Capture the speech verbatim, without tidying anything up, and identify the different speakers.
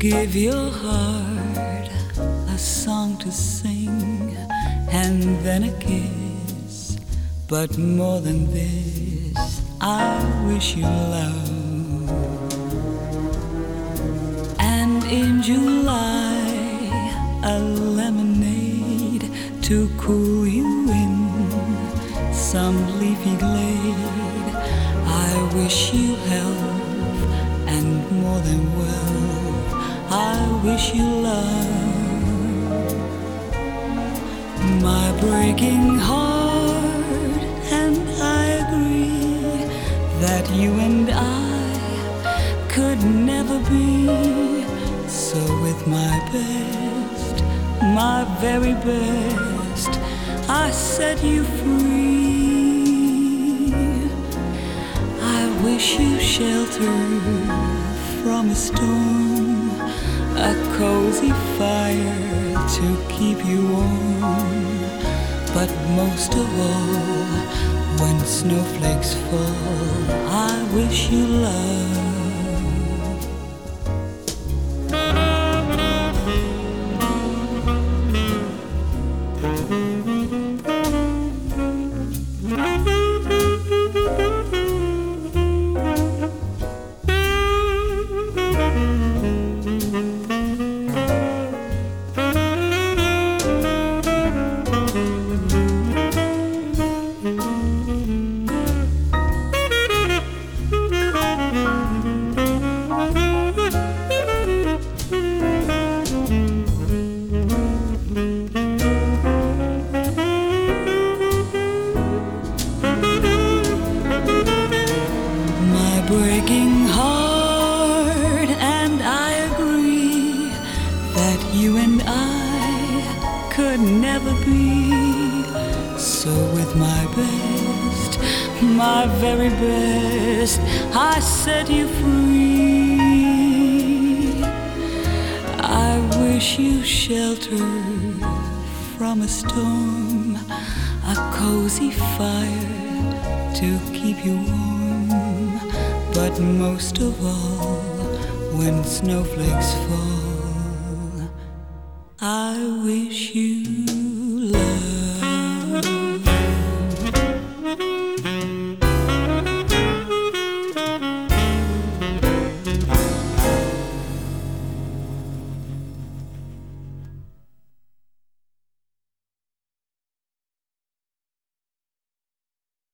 Speaker 1: Give your heart a song to sing, and then a kiss. But more than this, I wish you love. And in July, a lemonade to cool you in some leafy glade. I wish you health and more than wealth. I wish you love. My breaking heart and I agree that you and I could never be. So with my best, my very best, I set you free. I wish you shelter from a storm, a cozy fire to keep you warm. But most of all, when snowflakes fall, I wish you love. Breaking heart and I agree that you and I could never be. So with my best, my very best, I set you free. I wish you shelter from a storm, a cozy fire to keep you warm. But most of all, when snowflakes fall,